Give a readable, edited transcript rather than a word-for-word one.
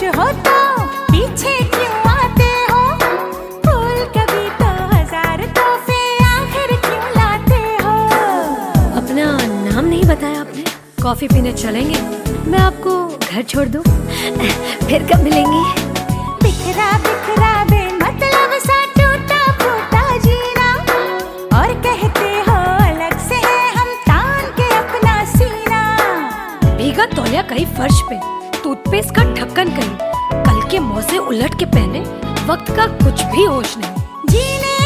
हो तो पीछे क्यों आते हो? फूल कभी तो हजार तोहफे आखिर क्यों लाते हो? अपना नाम नहीं बताया आपने। कॉफी पीने चलेंगे? मैं आपको घर छोड़ दूं? फिर कब मिलेंगी? बिखरा बिखरा बेमतलब सा टूटा फूटा जीना, और कहते हो अलग से है हम तान के अपना सीना। भीगा तौलिया कहीं फर्श पे, टूथपेस्ट का ढक्कन कहीं, कल के मौसे उलट के पहने, वक्त का कुछ भी होश नहीं। जीने